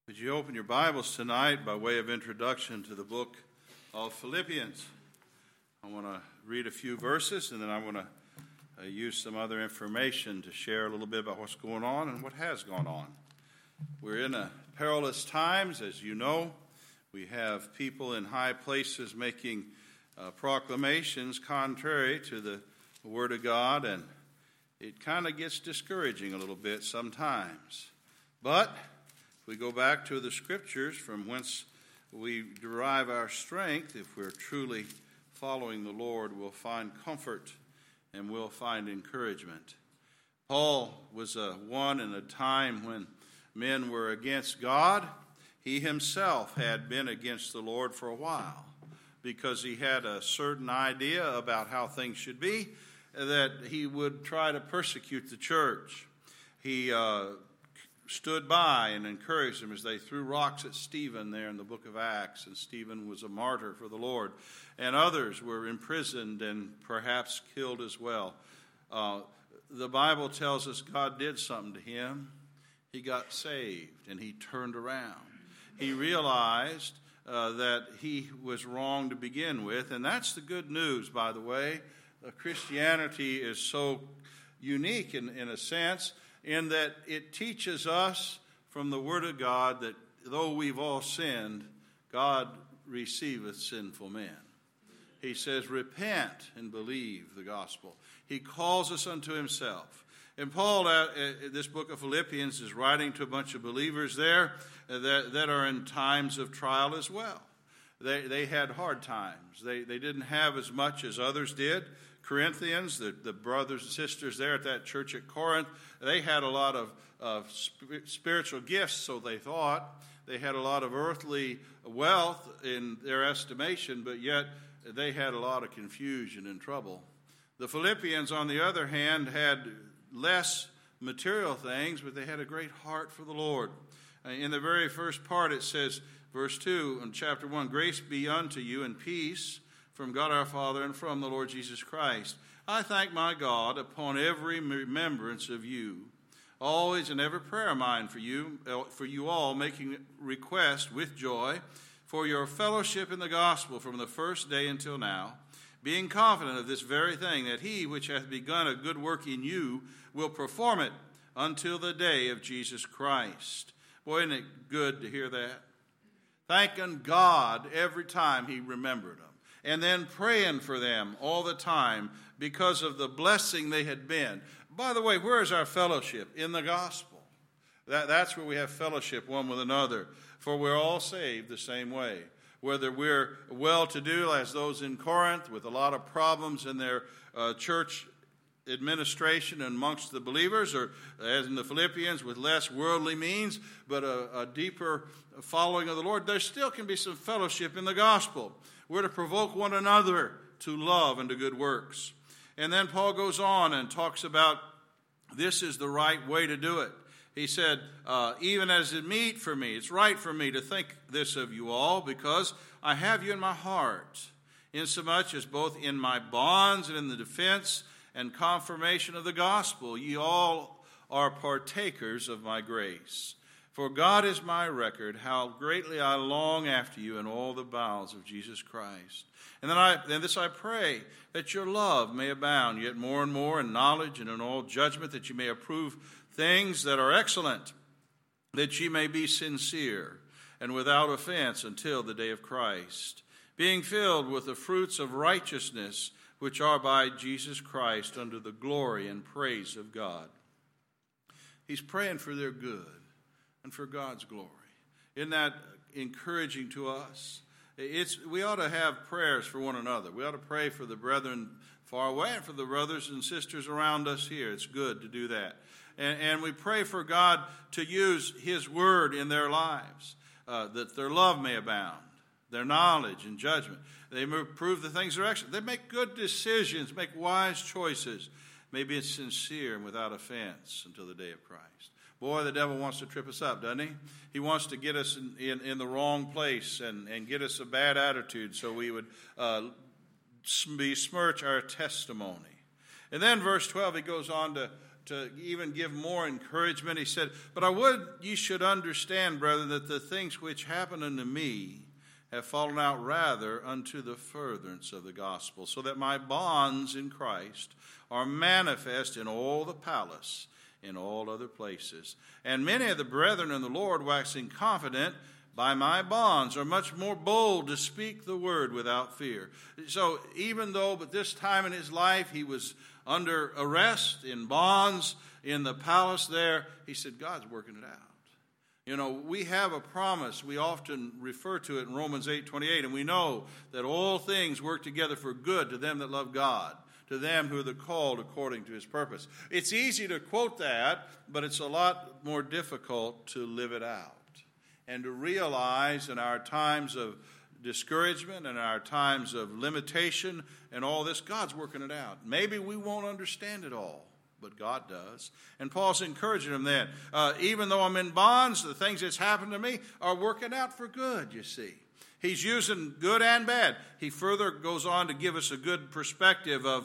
Would you open your Bibles tonight by way of introduction to the book of Philippians? I want to read a few verses, and then I want to use some other information to share a little bit about what's going on and what has gone on. We're in perilous times, as you know. We have people in high places making proclamations contrary to the Word of God, and it kind of gets discouraging a little bit sometimes. But if we go back to the Scriptures from whence we derive our strength, if we're truly following the Lord, we'll find comfort and we'll find encouragement. Paul was one in a time when men were against God. He himself had been against the Lord for a while because he had a certain idea about how things should be, that he would try to persecute the church. He stood by and encouraged them as they threw rocks at Stephen there in the book of Acts, and Stephen was a martyr for the Lord, and others were imprisoned and perhaps killed as well. The Bible tells us God did something to him. He got saved and he turned around. He realized that he was wrong to begin with, and that's the good news, by the way. Christianity is so unique in a sense, in that it teaches us from the Word of God that though we've all sinned, God receiveth sinful men. He says, repent and believe the gospel. He calls us unto himself. And Paul, this book of Philippians, is writing to a bunch of believers there that are in times of trial as well. They had hard times. They didn't have as much as others did. Corinthians, the brothers and sisters there at that church at Corinth, they had a lot of spiritual gifts, so they thought. They had a lot of earthly wealth in their estimation, but yet they had a lot of confusion and trouble. The Philippians, on the other hand, had less material things, but they had a great heart for the Lord. In the very first part, it says, verse 2 in chapter 1, grace be unto you and peace from God our Father and from the Lord Jesus Christ. I thank my God upon every remembrance of you, always in every prayer of mine for you all, making request with joy for your fellowship in the gospel from the first day until now, being confident of this very thing, that he which hath begun a good work in you will perform it until the day of Jesus Christ. Boy, isn't it good to hear that? Thanking God every time he remembered them. And then praying for them all the time because of the blessing they had been. By the way, where is our fellowship? In the gospel. That's where we have fellowship one with another. For we're all saved the same way. Whether we're well-to-do as those in Corinth with a lot of problems in their church administration amongst the believers, or as in the Philippians with less worldly means, but a deeper following of the Lord, there still can be some fellowship in the gospel. We're to provoke one another to love and to good works. And then Paul goes on and talks about this is the right way to do it. He said, even as it meet for me, it's right for me to think this of you all, because I have you in my heart, insomuch as both in my bonds and in the defense and confirmation of the gospel, ye all are partakers of my grace. For God is my record, how greatly I long after you in all the bowels of Jesus Christ. And then this I pray, that your love may abound yet more and more in knowledge and in all judgment, that you may approve things that are excellent, that ye may be sincere and without offense until the day of Christ, being filled with the fruits of righteousness, which are by Jesus Christ unto the glory and praise of God. He's praying for their good and for God's glory. Isn't that encouraging to us? We ought to have prayers for one another. We ought to pray for the brethren far away and for the brothers and sisters around us here. It's good to do that. And we pray for God to use his word in their lives, that their love may abound, their knowledge and judgment. They may prove the things are excellent. They make good decisions, make wise choices. Maybe it's sincere and without offense until the day of Christ. Boy, the devil wants to trip us up, doesn't he? He wants to get us in the wrong place and get us a bad attitude so we would besmirch our testimony. And then verse 12, he goes on to even give more encouragement. He said, "But I would ye should understand, brethren, that the things which happen unto me have fallen out rather unto the furtherance of the gospel, so that my bonds in Christ are manifest in all the palace, in all other places. And many of the brethren in the Lord, waxing confident by my bonds, are much more bold to speak the word without fear." So even though, but this time in his life, he was under arrest, in bonds, in the palace there, he said, God's working it out. You know, we have a promise. We often refer to it in Romans 8:28, and we know that all things work together for good to them that love God, to them who are the called according to his purpose. It's easy to quote that, but it's a lot more difficult to live it out and to realize in our times of discouragement and our times of limitation and all this, God's working it out. Maybe we won't understand it all, but God does. And Paul's encouraging them then. Even though I'm in bonds, the things that's happened to me are working out for good, you see. He's using good and bad. He further goes on to give us a good perspective of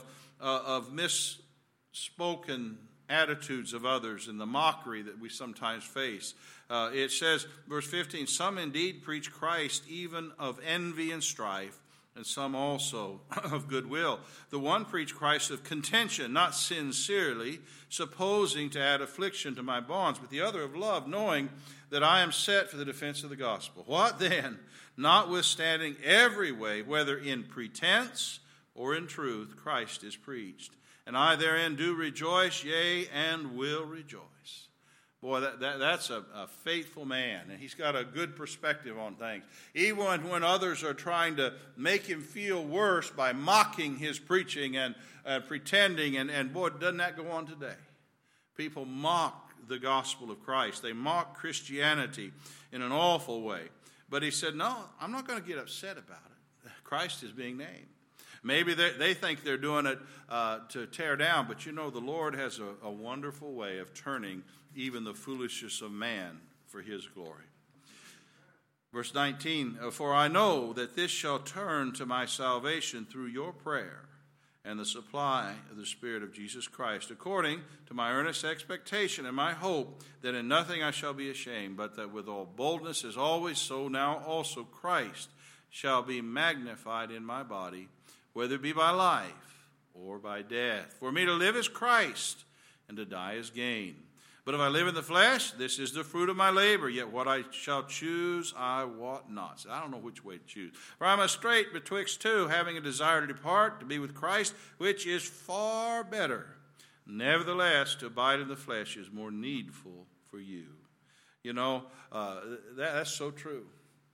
misspoken attitudes of others and the mockery that we sometimes face. It says, verse 15, "Some indeed preach Christ even of envy and strife, and some also of goodwill. The one preach Christ of contention, not sincerely, supposing to add affliction to my bonds, but the other of love, knowing that I am set for the defense of the gospel. What then? Notwithstanding every way, whether in pretense or in truth, Christ is preached. And I therein do rejoice, yea, and will rejoice." Boy, that's a faithful man, and he's got a good perspective on things. Even when others are trying to make him feel worse by mocking his preaching and pretending, and boy, doesn't that go on today? People mock the gospel of Christ. They mock Christianity in an awful way. But he said, no, I'm not going to get upset about it. Christ is being named. Maybe they think they're doing it to tear down, but you know the Lord has a wonderful way of turning even the foolishness of man for his glory. Verse 19, "For I know that this shall turn to my salvation through your prayer and the supply of the Spirit of Jesus Christ, according to my earnest expectation and my hope that in nothing I shall be ashamed, but that with all boldness as always, so now also Christ shall be magnified in my body, whether it be by life or by death. For me to live is Christ, and to die is gain. But if I live in the flesh, this is the fruit of my labor. Yet what I shall choose, I wot not." So I don't know which way to choose. "For I am strait betwixt two, having a desire to depart, to be with Christ, which is far better. Nevertheless, to abide in the flesh is more needful for you." You know, that's so true.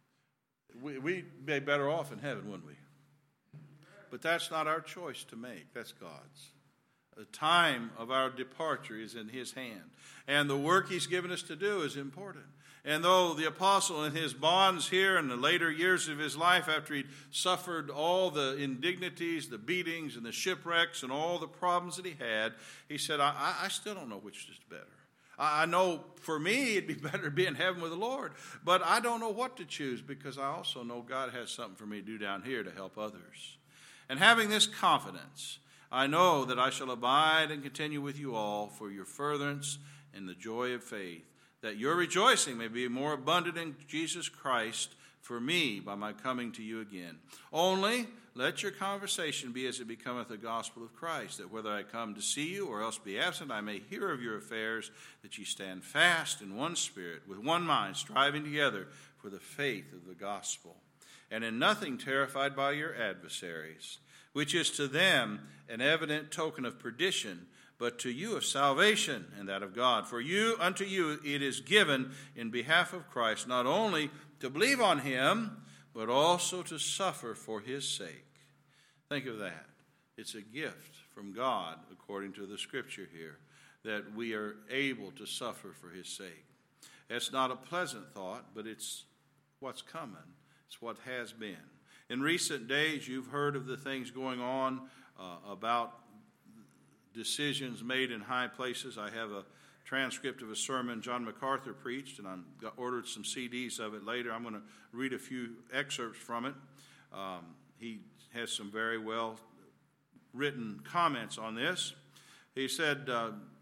We'd be better off in heaven, wouldn't we? But that's not our choice to make. That's God's. The time of our departure is in his hand. And the work he's given us to do is important. And though the apostle in his bonds here in the later years of his life, after he'd suffered all the indignities, the beatings, and the shipwrecks, and all the problems that he had, he said, I still don't know which is better. I know for me it'd be better to be in heaven with the Lord, but I don't know what to choose, because I also know God has something for me to do down here to help others. And having this confidence, I know that I shall abide and continue with you all for your furtherance in the joy of faith, that your rejoicing may be more abundant in Jesus Christ for me by my coming to you again. Only let your conversation be as it becometh the gospel of Christ, that whether I come to see you or else be absent, I may hear of your affairs, that ye stand fast in one spirit, with one mind, striving together for the faith of the gospel, and in nothing terrified by your adversaries, which is to them an evident token of perdition, but to you of salvation, and that of God. For unto you it is given in behalf of Christ, not only to believe on him, but also to suffer for his sake. Think of that. It's a gift from God, according to the scripture here, that we are able to suffer for his sake. It's not a pleasant thought, but it's what's coming. It's what has been. In recent days, you've heard of the things going on about decisions made in high places. I have a transcript of a sermon John MacArthur preached, and I ordered some CDs of it later. I'm going to read a few excerpts from it. He has some very well written comments on this. He said,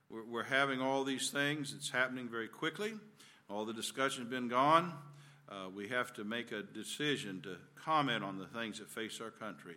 We're having all these things. It's happening very quickly. All the discussion's been gone. We have to make a decision to comment on the things that face our country.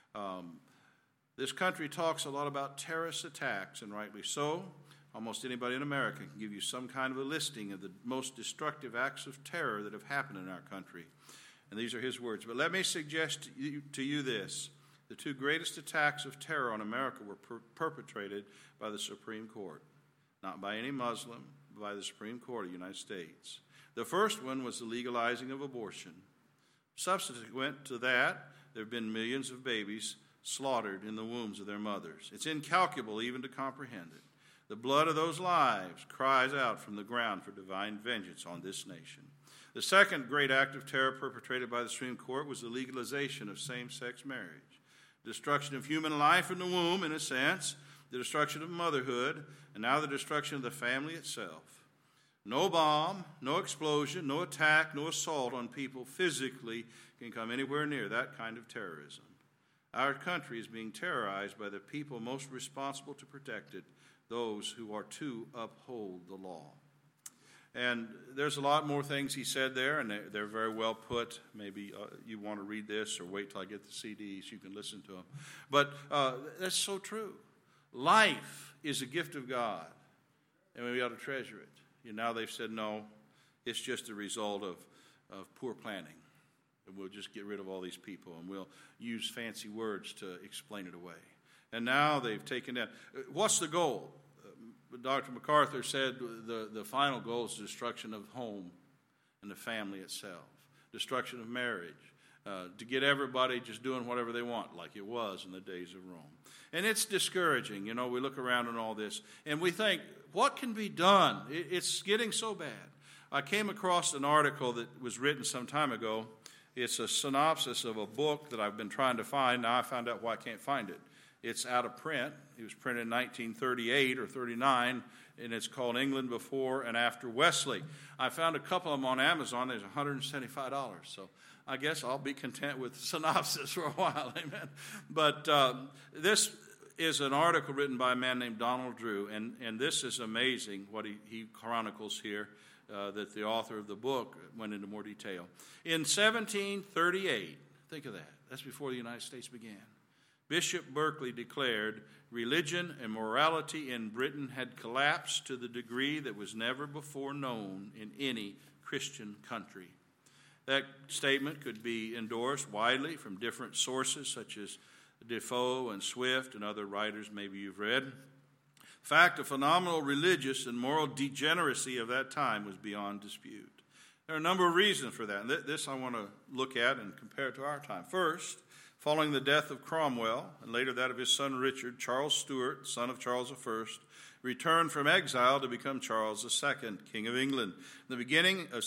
This country talks a lot about terrorist attacks, and rightly so. Almost anybody in America can give you some kind of a listing of the most destructive acts of terror that have happened in our country. And these are his words. But let me suggest to you this. The two greatest attacks of terror on America were perpetrated by the Supreme Court. Not by any Muslim, but by the Supreme Court of the United States. The first one was the legalizing of abortion. Subsequent to that, there have been millions of babies slaughtered in the wombs of their mothers. It's incalculable even to comprehend it. The blood of those lives cries out from the ground for divine vengeance on this nation. The second great act of terror perpetrated by the Supreme Court was the legalization of same-sex marriage. Destruction of human life in the womb, in a sense, the destruction of motherhood, and now the destruction of the family itself. No bomb, no explosion, no attack, no assault on people physically can come anywhere near that kind of terrorism. Our country is being terrorized by the people most responsible to protect it, those who are to uphold the law. And there's a lot more things he said there, and they're very well put. Maybe you want to read this or wait till I get the CDs. You can listen to them. But that's so true. Life is a gift of God, and we ought to treasure it. Now they've said, no, it's just a result of poor planning. And we'll just get rid of all these people, and we'll use fancy words to explain it away. And now they've taken that. What's the goal? Dr. MacArthur said the final goal is the destruction of home and the family itself, destruction of marriage, to get everybody just doing whatever they want, like it was in the days of Rome. And it's discouraging. We look around on all this, and we think, what can be done? It's getting so bad. I came across an article that was written some time ago. It's a synopsis of a book that I've been trying to find. Now I found out why I can't find it. It's out of print. It was printed in 1938 or 39, and it's called England Before and After Wesley. I found a couple of them on Amazon. There's $175, so I guess I'll be content with the synopsis for a while, amen. But this is an article written by a man named Donald Drew, and this is amazing what he chronicles here, that the author of the book went into more detail. In 1738, think of that. That's before the United States began. Bishop Berkeley declared religion and morality in Britain had collapsed to the degree that was never before known in any Christian country. That statement could be endorsed widely from different sources such as Defoe and Swift and other writers maybe you've read. In fact, the phenomenal religious and moral degeneracy of that time was beyond dispute. There are a number of reasons for that, and this I want to look at and compare to our time. First, following the death of Cromwell, and later that of his son Richard, Charles Stuart, son of Charles I, returned from exile to become Charles II, King of England. In the beginning of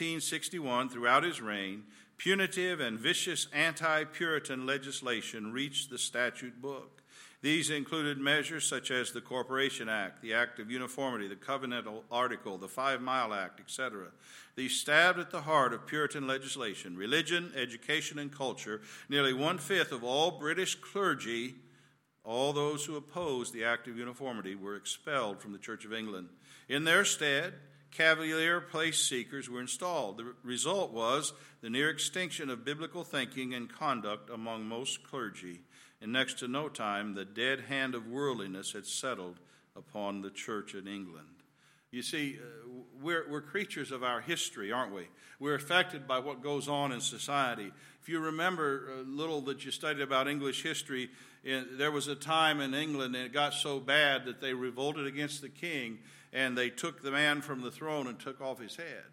1661, throughout his reign, punitive and vicious anti-Puritan legislation reached the statute book. These included measures such as the Corporation Act, the Act of Uniformity, the Covenantal Article, the 5 Mile Act, etc. These stabbed at the heart of Puritan legislation, religion, education, and culture. Nearly 1/5 of all British clergy, all those who opposed the Act of Uniformity, were expelled from the Church of England. In their stead, Cavalier place seekers were installed. The result was the near extinction of biblical thinking and conduct among most clergy. In next to no time, the dead hand of worldliness had settled upon the church in England. You see, we're creatures of our history, aren't we? We're affected by what goes on in society. If you remember a little that you studied about English history, there was a time in England and it got so bad that they revolted against the king and they took the man from the throne and took off his head.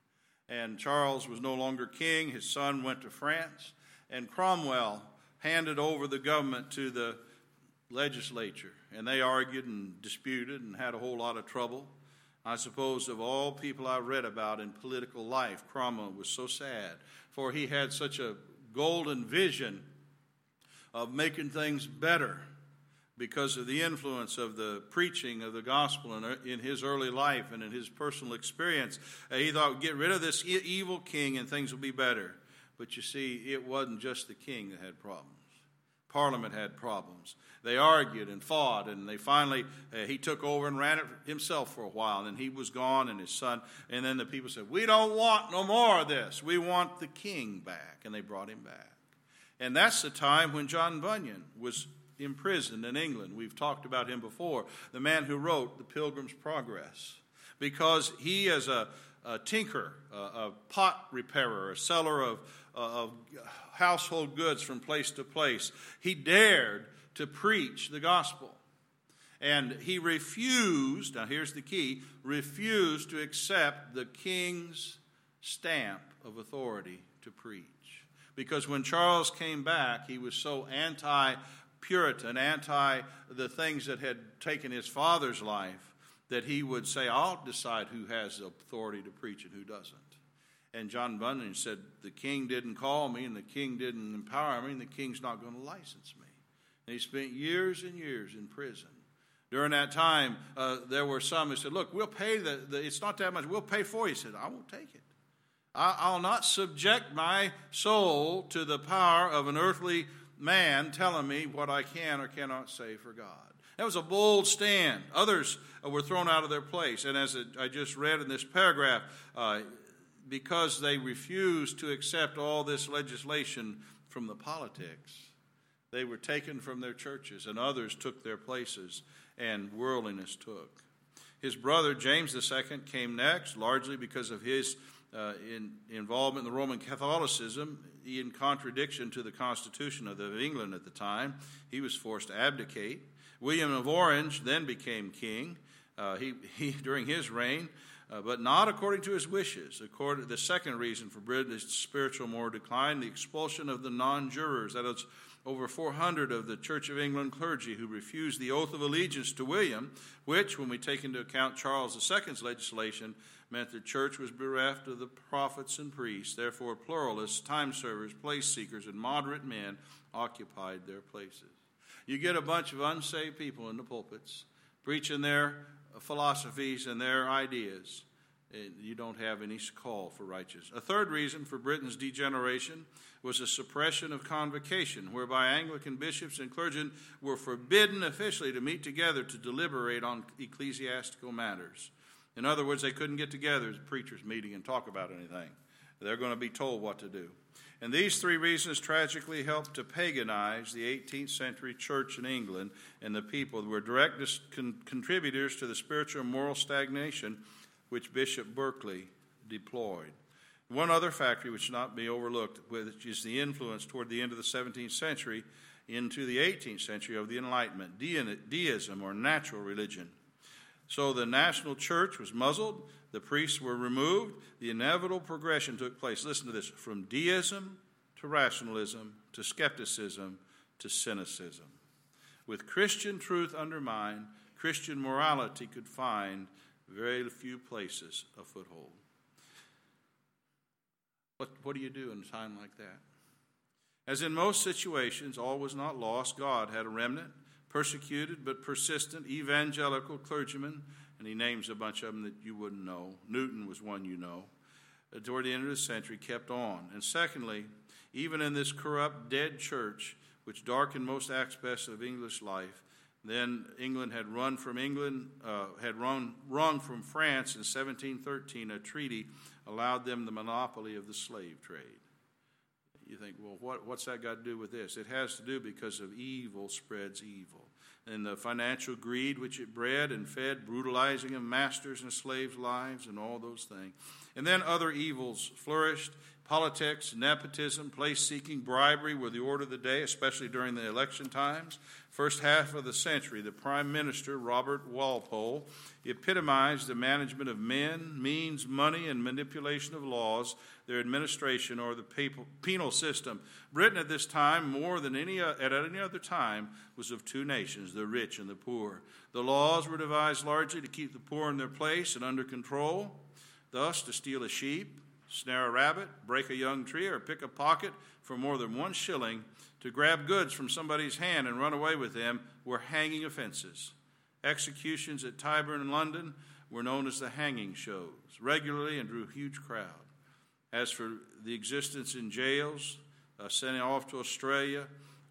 And Charles was no longer king. His son went to France, and Cromwell handed over the government to the legislature, and they argued and disputed and had a whole lot of trouble. I suppose of all people I read about in political life, Cromwell was so sad, for he had such a golden vision of making things better because of the influence of the preaching of the gospel in his early life and in his personal experience. He thought, get rid of this evil king and things will be better. But you see, it wasn't just the king that had problems. Parliament had problems. They argued and fought, and they finally, he took over and ran it himself for a while, and then he was gone and his son, and then the people said, we don't want no more of this. We want the king back, and they brought him back. And that's the time when John Bunyan was imprisoned in England. We've talked about him before, the man who wrote The Pilgrim's Progress, because he as a tinker, a pot repairer, a seller of household goods from place to place, he dared to preach the gospel. And he refused, now here's the key, refused to accept the king's stamp of authority to preach. Because when Charles came back, he was so anti-Puritan, anti the things that had taken his father's life, that he would say, I'll decide who has the authority to preach and who doesn't. And John Bunyan said, the king didn't call me and the king didn't empower me and the king's not going to license me. And he spent years and years in prison. During that time, there were some who said, look, we'll pay it's not that much, we'll pay for you. He said, I won't take it. I'll not subject my soul to the power of an earthly man telling me what I can or cannot say for God. That was a bold stand. Others were thrown out of their place. And as I just read in this paragraph, because they refused to accept all this legislation from the politics, they were taken from their churches, and others took their places, and worldliness took. His brother, James II, came next, largely because of his involvement in the Roman Catholicism. In contradiction to the Constitution of England at the time, he was forced to abdicate. William of Orange then became king during his reign, but not according to his wishes. The second reason for Britain's spiritual moral decline, the expulsion of the non-jurors. That is, over 400 of the Church of England clergy who refused the oath of allegiance to William, which, when we take into account Charles II's legislation, meant the church was bereft of the prophets and priests. Therefore, pluralists, time servers, place seekers, and moderate men occupied their places. You get a bunch of unsaved people in the pulpits preaching their philosophies and their ideas, and you don't have any call for righteousness. A third reason for Britain's degeneration was a suppression of convocation, whereby Anglican bishops and clergy were forbidden officially to meet together to deliberate on ecclesiastical matters. In other words, they couldn't get together as a preachers' meeting and talk about anything. They're going to be told what to do. And these three reasons tragically helped to paganize the 18th century church in England, and the people were direct contributors to the spiritual and moral stagnation which Bishop Berkeley deployed. One other factor which should not be overlooked, which is the influence toward the end of the 17th century into the 18th century of the Enlightenment, deism or natural religion. So the national church was muzzled, the priests were removed, the inevitable progression took place. Listen to this, from deism to rationalism to skepticism to cynicism. With Christian truth undermined, Christian morality could find very few places a foothold. What do you do in a time like that? As in most situations, all was not lost. God had a remnant, persecuted but persistent evangelical clergymen, and he names a bunch of them that you wouldn't know. Newton was one you know. Toward the end of the century, kept on. And secondly, even in this corrupt, dead church, which darkened most aspects of English life, then England had run from France in 1713. A treaty allowed them the monopoly of the slave trade. You think, well, what's that got to do with this? It has to do because of evil spreads evil. And the financial greed which it bred and fed, brutalizing of masters and slaves' lives and all those things. And then other evils flourished. Politics, nepotism, place-seeking, bribery were the order of the day, especially during the election times. First half of the century, the Prime Minister, Robert Walpole, epitomized the management of men, means, money, and manipulation of laws, their administration, or the penal system. Britain at this time, more than at any other time, was of two nations, the rich and the poor. The laws were devised largely to keep the poor in their place and under control, thus to steal a sheep, snare a rabbit, break a young tree, or pick a pocket for more than 1 shilling, to grab goods from somebody's hand and run away with them, were hanging offenses. Executions at Tyburn and London were known as the hanging shows, regularly, and drew huge crowds. As for the existence in jails, sending off to Australia,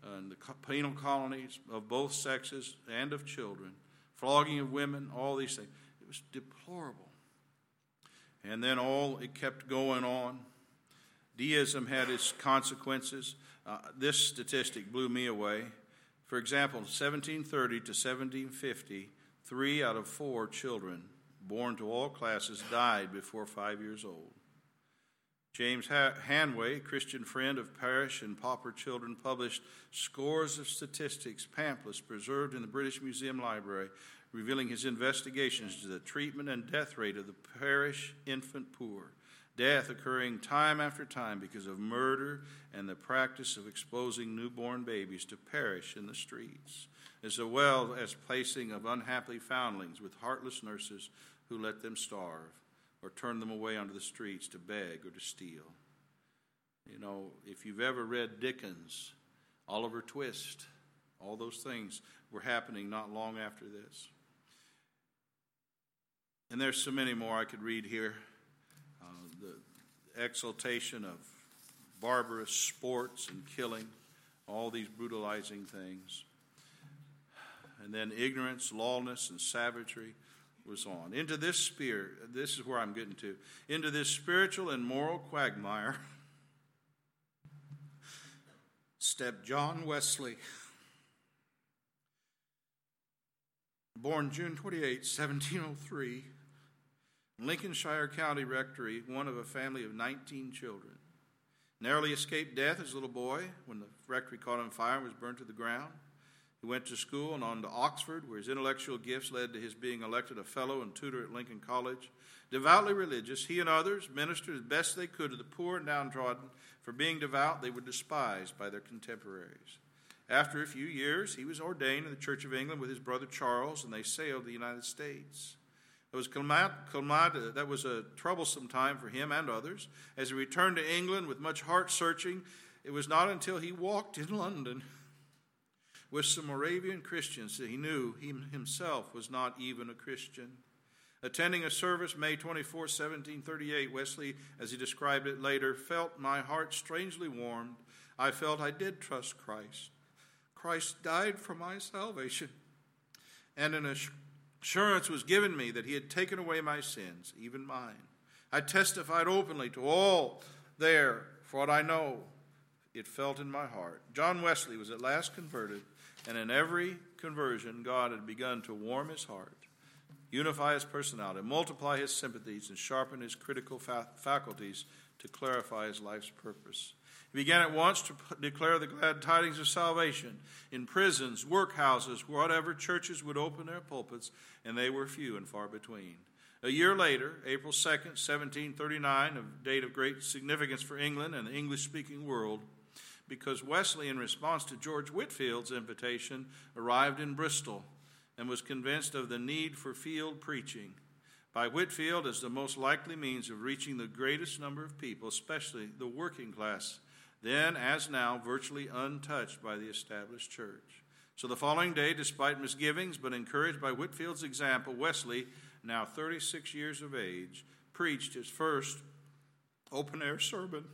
and the penal colonies of both sexes and of children, flogging of women, all these things. It was deplorable. And then it kept going on. Deism had its consequences. This statistic blew me away. For example, 1730 to 1750, 3 out of 4 children born to all classes died before 5 years old. James Hanway, Christian friend of parish and pauper children, published scores of statistics, pamphlets preserved in the British Museum Library, revealing his investigations into the treatment and death rate of the parish infant poor, death occurring time after time because of murder and the practice of exposing newborn babies to perish in the streets, as well as placing of unhappy foundlings with heartless nurses who let them starve or turn them away onto the streets to beg or to steal. You know, if you've ever read Dickens, Oliver Twist, all those things were happening not long after this. And there's so many more I could read here. The exaltation of barbarous sports and killing, all these brutalizing things. And then ignorance, lawlessness, and savagery was on. Into this spirit, this is where I'm getting to, into this spiritual and moral quagmire stepped John Wesley. Born June 28, 1703, in Lincolnshire County Rectory, one of a family of 19 children. Narrowly escaped death as a little boy when the rectory caught on fire and was burned to the ground. He went to school and on to Oxford, where his intellectual gifts led to his being elected a fellow and tutor at Lincoln College. Devoutly religious, he and others ministered as best they could to the poor and downtrodden. For being devout, they were despised by their contemporaries. After a few years, he was ordained in the Church of England with his brother Charles, and they sailed to the United States. That was a troublesome time for him and others. As he returned to England with much heart-searching, it was not until he walked in London with some Moravian Christians that he knew he himself was not even a Christian. Attending a service May 24, 1738, Wesley, as he described it later, felt my heart strangely warmed. I felt I did trust Christ. Christ died for my salvation, and an assurance was given me that he had taken away my sins, even mine. I testified openly to all there, for what I know, it felt in my heart. John Wesley was at last converted, and in every conversion, God had begun to warm his heart, unify his personality, multiply his sympathies, and sharpen his critical faculties to clarify his life's purpose. He began at once to declare the glad tidings of salvation in prisons, workhouses, whatever churches would open their pulpits, and they were few and far between. A year later, April 2nd, 1739, a date of great significance for England and the English-speaking world, because Wesley, in response to George Whitefield's invitation, arrived in Bristol and was convinced of the need for field preaching by Whitefield as the most likely means of reaching the greatest number of people, especially the working class, then, as now, virtually untouched by the established church. So the following day, despite misgivings, but encouraged by Whitefield's example, Wesley, now 36 years of age, preached his first open-air sermon.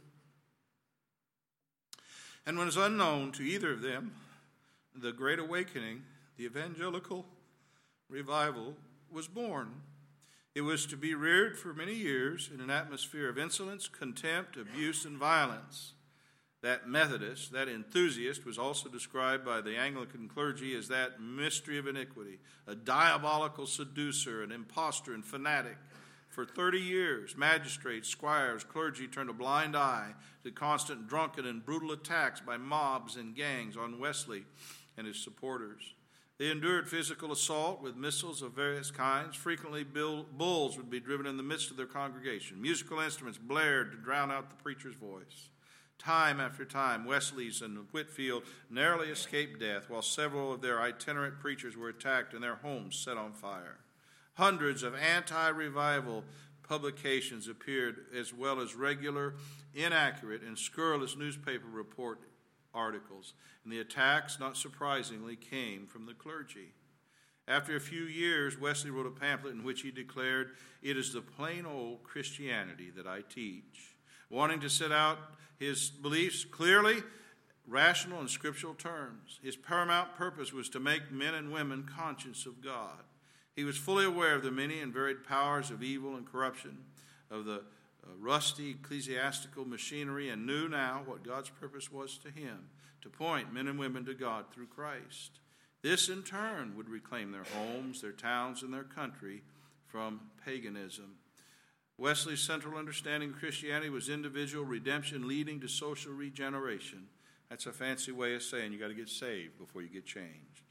And when it was unknown to either of them, the Great Awakening, the evangelical revival, was born. It was to be reared for many years in an atmosphere of insolence, contempt, abuse, and violence. That Methodist, that enthusiast, was also described by the Anglican clergy as that mystery of iniquity, a diabolical seducer, an impostor, and fanatic. For 30 years, magistrates, squires, clergy turned a blind eye to constant drunken and brutal attacks by mobs and gangs on Wesley and his supporters. They endured physical assault with missiles of various kinds. Frequently, bulls would be driven in the midst of their congregation. Musical instruments blared to drown out the preacher's voice. Time after time, Wesley's and Whitefield narrowly escaped death, while several of their itinerant preachers were attacked and their homes set on fire. Hundreds of anti-revival publications appeared, as well as regular, inaccurate, and scurrilous newspaper report articles. And the attacks, not surprisingly, came from the clergy. After a few years, Wesley wrote a pamphlet in which he declared, "It is the plain old Christianity that I teach," wanting to set out his beliefs clearly rational and scriptural terms. His paramount purpose was to make men and women conscious of God. He was fully aware of the many and varied powers of evil and corruption, of the rusty ecclesiastical machinery, and knew now what God's purpose was to him, to point men and women to God through Christ. This, in turn, would reclaim their homes, their towns, and their country from paganism. Wesley's central understanding of Christianity was individual redemption leading to social regeneration. That's a fancy way of saying you got to get saved before you get changed.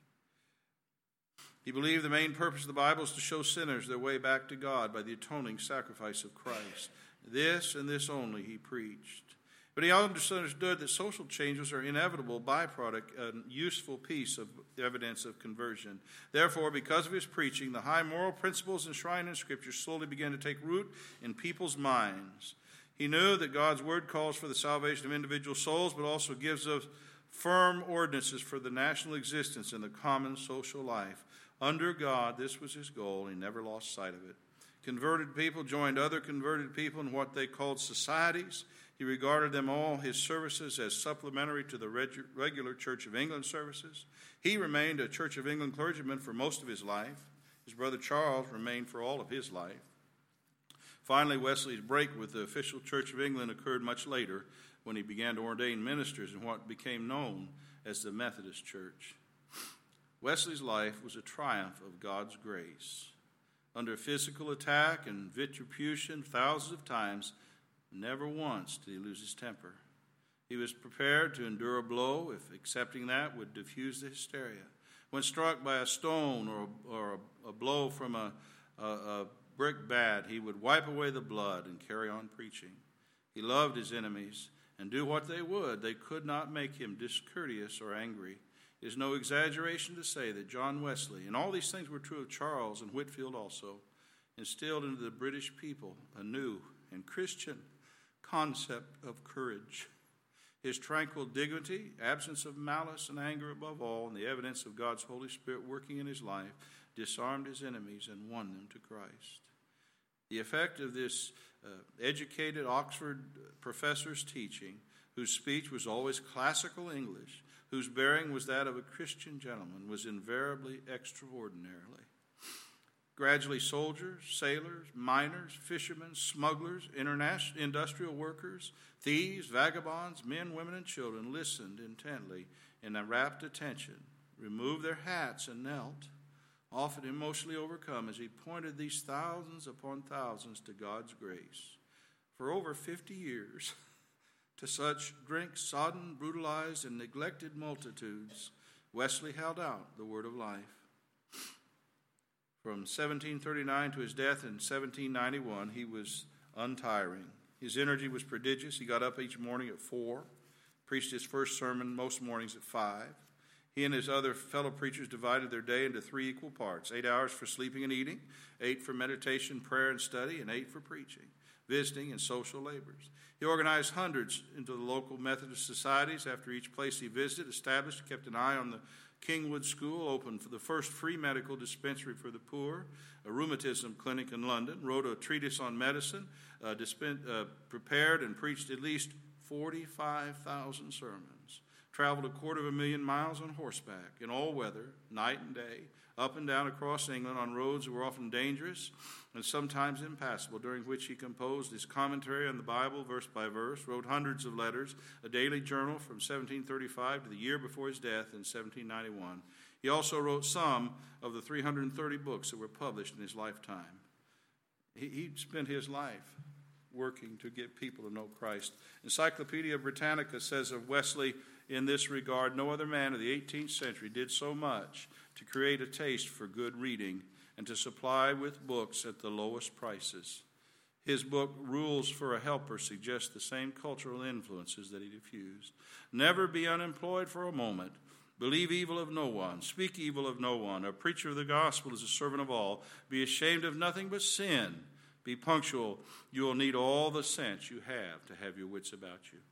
He believed the main purpose of the Bible is to show sinners their way back to God by the atoning sacrifice of Christ. This and this only he preached. But he understood that social changes are inevitable byproduct, a useful piece of evidence of conversion. Therefore, because of his preaching, the high moral principles enshrined in Scripture slowly began to take root in people's minds. He knew that God's word calls for the salvation of individual souls, but also gives us firm ordinances for the national existence and the common social life. Under God, this was his goal. He never lost sight of it. Converted people joined other converted people in what they called societies. He regarded them all, his services, as supplementary to the regular Church of England services. He remained a Church of England clergyman for most of his life. His brother Charles remained for all of his life. Finally, Wesley's break with the official Church of England occurred much later when he began to ordain ministers in what became known as the Methodist Church. Wesley's life was a triumph of God's grace. Under physical attack and vitribution thousands of times, never once did he lose his temper. He was prepared to endure a blow if accepting that would diffuse the hysteria. When struck by a stone or a blow from a brick bat, he would wipe away the blood and carry on preaching. He loved his enemies, and do what they would, they could not make him discourteous or angry. It is no exaggeration to say that John Wesley, and all these things were true of Charles and Whitefield also, instilled into the British people a new and Christian concept of courage. His tranquil dignity, absence of malice and anger above all, and the evidence of God's Holy Spirit working in his life, disarmed his enemies and won them to Christ. The effect of this educated Oxford professor's teaching, whose speech was always classical English, whose bearing was that of a Christian gentleman, was invariably extraordinarily. Gradually, soldiers, sailors, miners, fishermen, smugglers, industrial workers, thieves, vagabonds, men, women, and children listened intently in a rapt attention, removed their hats and knelt, often emotionally overcome as he pointed these thousands upon thousands to God's grace. For over 50 years, to such drink-sodden, brutalized, and neglected multitudes, Wesley held out the word of life. From 1739 to his death in 1791, he was untiring. His energy was prodigious. He got up each morning at 4, preached his first sermon most mornings at 5. He and his other fellow preachers divided their day into 3 equal parts: 8 hours for sleeping and eating, 8 for meditation, prayer, and study, and 8 for preaching, visiting, and social labors. He organized hundreds into the local Methodist societies. After each place he visited, established, kept an eye on the Kingwood School, opened for the first free medical dispensary for the poor, a rheumatism clinic in London, wrote a treatise on medicine, prepared and preached at least 45,000 sermons, traveled 250,000 miles on horseback in all weather, night and day, up and down across England on roads that were often dangerous and sometimes impassable, during which he composed his commentary on the Bible verse by verse, wrote hundreds of letters, a daily journal from 1735 to the year before his death in 1791. He also wrote some of the 330 books that were published in his lifetime. He spent his life working to get people to know Christ. Encyclopedia Britannica says of Wesley in this regard, no other man of the 18th century did so much to create a taste for good reading and to supply with books at the lowest prices. His book, Rules for a Helper, suggests the same cultural influences that he diffused. Never be unemployed for a moment. Believe evil of no one. Speak evil of no one. A preacher of the gospel is a servant of all. Be ashamed of nothing but sin. Be punctual. You will need all the sense you have to have your wits about you.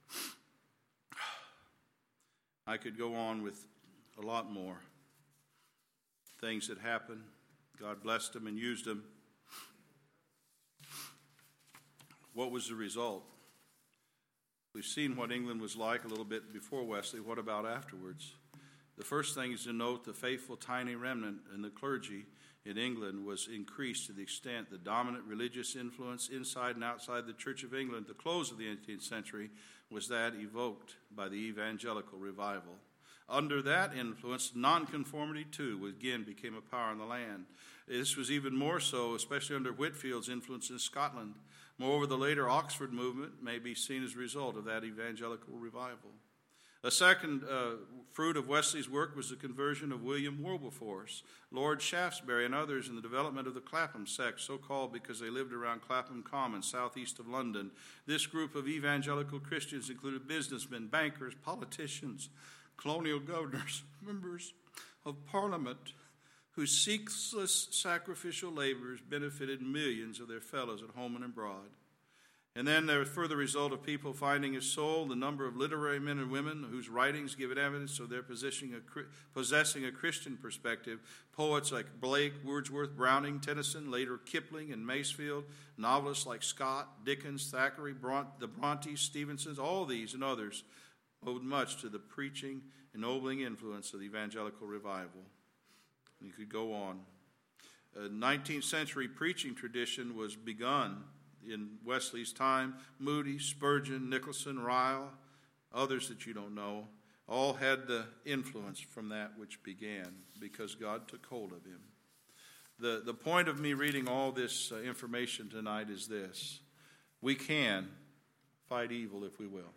I could go on with a lot more things that happened. God blessed him and used him. What was the result? We've seen what England was like a little bit before Wesley. What about afterwards? The first thing is to note the faithful tiny remnant in the clergy in England was increased to the extent the dominant religious influence inside and outside the Church of England at the close of the 18th century was that evoked by the evangelical revival. Under that influence, nonconformity too again became a power in the land. This was even more so, especially under Whitfield's influence in Scotland. Moreover, the later Oxford movement may be seen as a result of that evangelical revival. A second fruit of Wesley's work was the conversion of William Wilberforce, Lord Shaftesbury, and others in the development of the Clapham sect, so called because they lived around Clapham Common, southeast of London. This group of evangelical Christians included businessmen, bankers, politicians, colonial governors, members of Parliament, whose ceaseless sacrificial labors benefited millions of their fellows at home and abroad. And then there was further result of people finding his soul, the number of literary men and women whose writings give evidence of their possessing a Christian perspective. Poets like Blake, Wordsworth, Browning, Tennyson, later Kipling and Masefield, novelists like Scott, Dickens, Thackeray, the Brontes, Stevensons, all these and others owed much to the preaching, ennobling influence of the evangelical revival. You could go on. A 19th century preaching tradition was begun in Wesley's time. Moody, Spurgeon, Nicholson, Ryle, others that you don't know, all had the influence from that which began because God took hold of him. The point of me reading all this information tonight is this: we can fight evil if we will.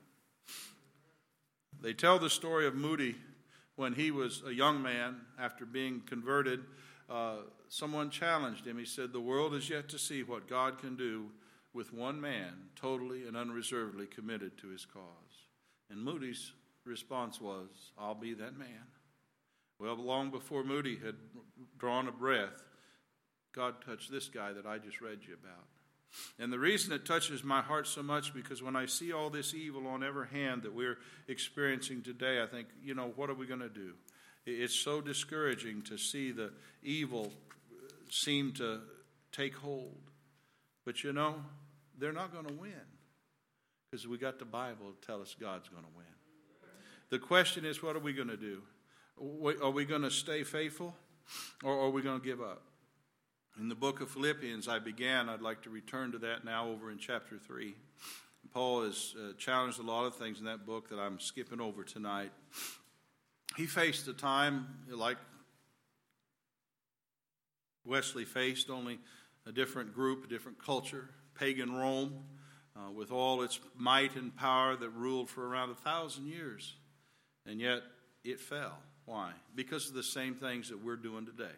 They tell the story of Moody when he was a young man after being converted. Someone challenged him. He said, "The world is yet to see what God can do with one man totally and unreservedly committed to his cause." And Moody's response was, "I'll be that man." Well, long before Moody had drawn a breath, God touched this guy that I just read you about. And the reason it touches my heart so much, because when I see all this evil on every hand that we're experiencing today, I think, what are we going to do? It's so discouraging to see the evil seem to take hold. But they're not going to win, because we got the Bible to tell us God's going to win. The question is, what are we going to do? Are we going to stay faithful, or are we going to give up? In the book of Philippians, I'd like to return to that now over in chapter 3. Paul has challenged a lot of things in that book that I'm skipping over tonight. He faced a time like Wesley faced, only a different group, a different culture, pagan Rome, with all its might and power that ruled for around 1,000 years. And yet it fell. Why? Because of the same things that we're doing today.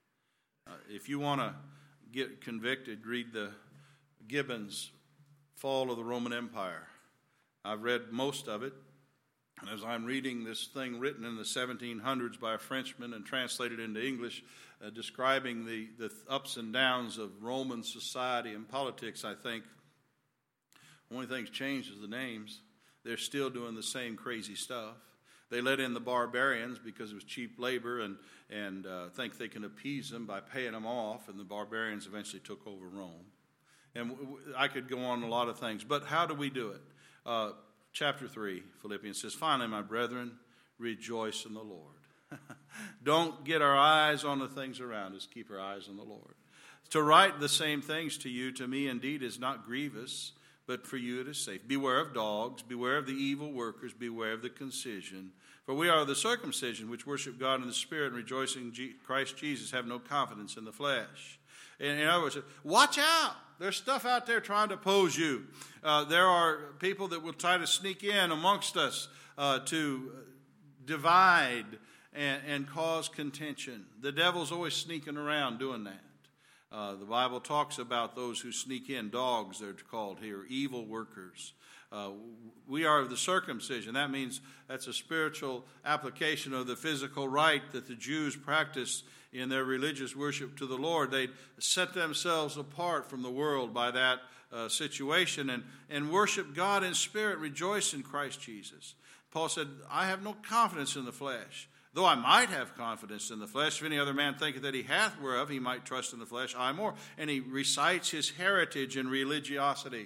If you want to get convicted, read the Gibbon's Fall of the Roman Empire. I've read most of it, and as I'm reading this thing written in the 1700s by a Frenchman and translated into English, describing the ups and downs of Roman society and politics, I think the only thing's changed is the names. They're still doing the same crazy stuff. They let in the barbarians because it was cheap labor and think they can appease them by paying them off, and the barbarians eventually took over Rome. And I could go on a lot of things, but how do we do it? Chapter 3, Philippians says, "Finally, my brethren, rejoice in the Lord." Don't get our eyes on the things around us. Keep our eyes on the Lord. To write the same things to you, to me indeed, is not grievous, but for you it is safe. Beware of dogs, beware of the evil workers, beware of the concision. For we are the circumcision, which worship God in the Spirit and rejoicing in Christ Jesus, have no confidence in the flesh. In other words, watch out. There's stuff out there trying to oppose you. There are people that will try to sneak in amongst us to divide and cause contention. The devil's always sneaking around doing that. The Bible talks about those who sneak in, dogs they're called here, evil workers. We are the circumcision. That means that's a spiritual application of the physical rite that the Jews practiced in their religious worship to the Lord. They set themselves apart from the world by that situation and worship God in spirit, rejoice in Christ Jesus. Paul said, "I have no confidence in the flesh. Though I might have confidence in the flesh, if any other man thinketh that he hath whereof he might trust in the flesh, I more." And he recites his heritage in religiosity.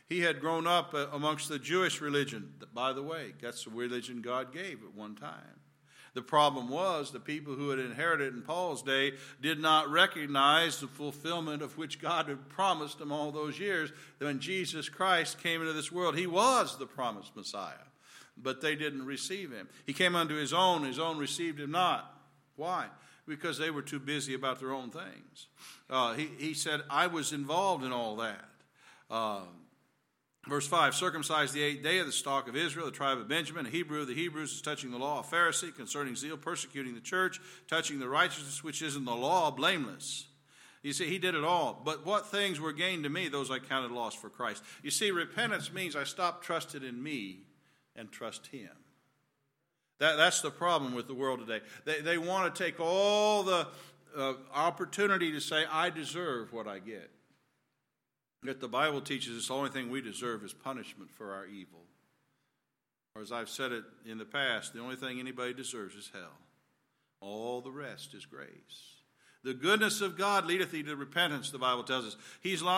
He had grown up amongst the Jewish religion. By the way, that's the religion God gave at one time. The problem was the people who had inherited in Paul's day did not recognize the fulfillment of which God had promised them all those years. When Jesus Christ came into this world, he was the promised Messiah, but they didn't receive him. He came unto his own received him not. Why? Because they were too busy about their own things. He said, I was involved in all that. Verse 5, circumcised the 8th day of the stock of Israel, the tribe of Benjamin, a Hebrew of the Hebrews, is touching the law, a Pharisee, concerning zeal, persecuting the church, touching the righteousness which is in the law, blameless. You see, he did it all. But what things were gained to me, those I counted loss for Christ. You see, repentance means I stop trusting in me and trust him. That's the problem with the world today. They want to take all the opportunity to say, I deserve what I get. Yet the Bible teaches us the only thing we deserve is punishment for our evil. Or as I've said it in the past, the only thing anybody deserves is hell. All the rest is grace. The goodness of God leadeth thee to repentance, the Bible tells us. He is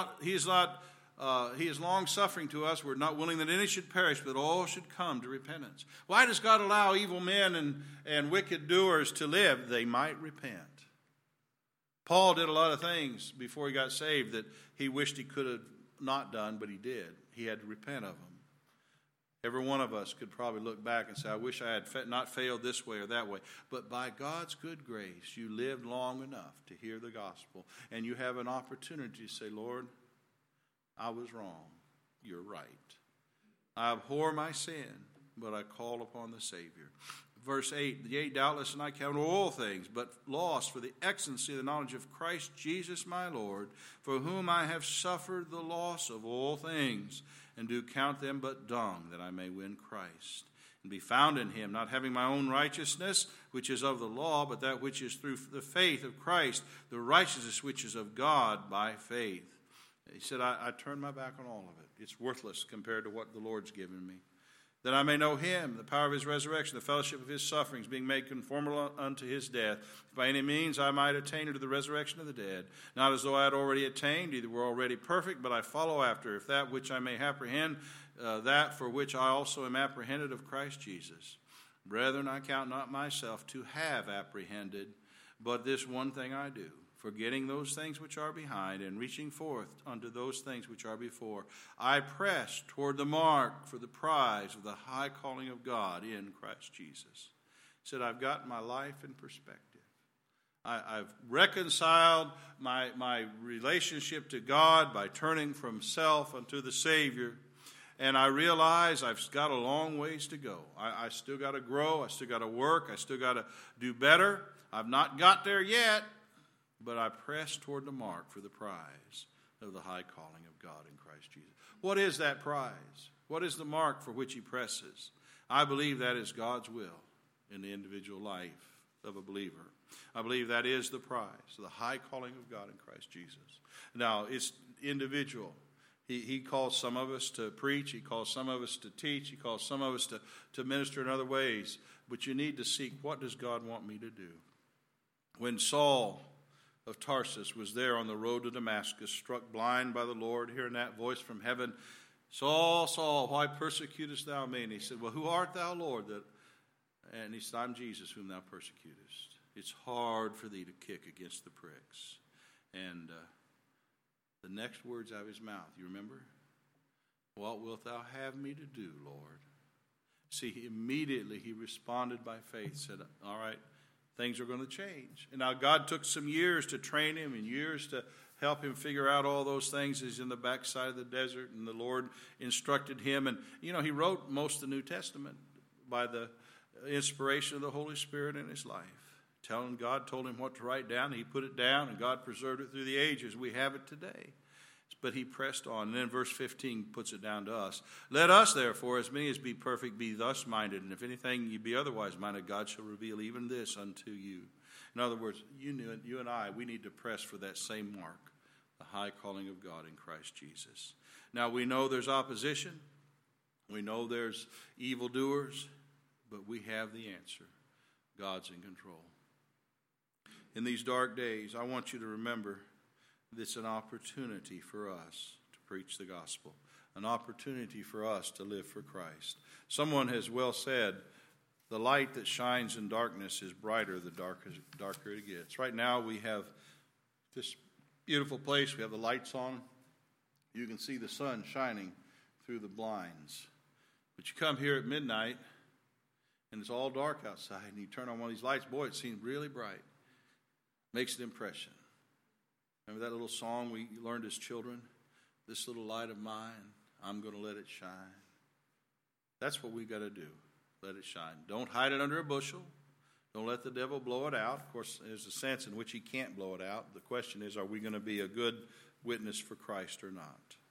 long-suffering to us. We're not willing that any should perish, but all should come to repentance. Why does God allow evil men and wicked doers to live? They might repent. Paul did a lot of things before he got saved that he wished he could have not done, but he did. He had to repent of them. Every one of us could probably look back and say, I wish I had not failed this way or that way. But by God's good grace, you lived long enough to hear the gospel, and you have an opportunity to say, Lord, I was wrong. You're right. I abhor my sin, but I call upon the Savior. Verse 8, yea, doubtless, and I count all things, but loss for the excellency of the knowledge of Christ Jesus my Lord, for whom I have suffered the loss of all things, and do count them but dung, that I may win Christ, and be found in him, not having my own righteousness, which is of the law, but that which is through the faith of Christ, the righteousness which is of God by faith. He said, I turned my back on all of it. It's worthless compared to what the Lord's given me. That I may know him, the power of his resurrection, the fellowship of his sufferings, being made conformable unto his death, if by any means I might attain unto the resurrection of the dead. Not as though I had already attained, either were already perfect, but I follow after, if that which I may apprehend, that for which I also am apprehended of Christ Jesus. Brethren, I count not myself to have apprehended, but this one thing I do, forgetting those things which are behind and reaching forth unto those things which are before, I press toward the mark for the prize of the high calling of God in Christ Jesus. He said, I've got my life in perspective. I've reconciled my relationship to God by turning from self unto the Savior. And I realize I've got a long ways to go. I still got to grow. I still got to work. I still got to do better. I've not got there yet. But I press toward the mark for the prize of the high calling of God in Christ Jesus. What is that prize? What is the mark for which he presses? I believe that is God's will in the individual life of a believer. I believe that is the prize, the high calling of God in Christ Jesus. Now, it's individual. He calls some of us to preach. He calls some of us to teach. He calls some of us to minister in other ways. But you need to seek, what does God want me to do? When Saul of Tarsus was there on the road to Damascus, struck blind by the Lord, hearing that voice from heaven, Saul, Saul, why persecutest thou me? And he said, well, who art thou, Lord? And he said, I'm Jesus whom thou persecutest. It's hard for thee to kick against the pricks. And the next words out of his mouth, you remember? What wilt thou have me to do, Lord? See, immediately he responded by faith, said, all right, things are going to change. And now God took some years to train him and years to help him figure out all those things. He's in the backside of the desert, and the Lord instructed him. And, you know, he wrote most of the New Testament by the inspiration of the Holy Spirit in his life. God told him what to write down, and he put it down, and God preserved it through the ages. We have it today. But he pressed on. And then verse 15 puts it down to us. Let us, therefore, as many as be perfect, be thus minded. And if anything ye be otherwise minded, God shall reveal even this unto you. In other words, you and I, we need to press for that same mark, the high calling of God in Christ Jesus. Now, we know there's opposition. We know there's evildoers. But we have the answer. God's in control. In these dark days, I want you to remember it's an opportunity for us to preach the gospel. an opportunity for us to live for Christ. Someone has well said, the light that shines in darkness is brighter the darker it gets. Right now we have this beautiful place. We have the lights on. You can see the sun shining through the blinds. But you come here at midnight, and it's all dark outside, and you turn on one of these lights. Boy, it seems really bright. Makes an impression. Remember that little song we learned as children? This little light of mine, I'm going to let it shine. That's what we've got to do. Let it shine. Don't hide it under a bushel. Don't let the devil blow it out. Of course, there's a sense in which he can't blow it out. The question is, are we going to be a good witness for Christ or not?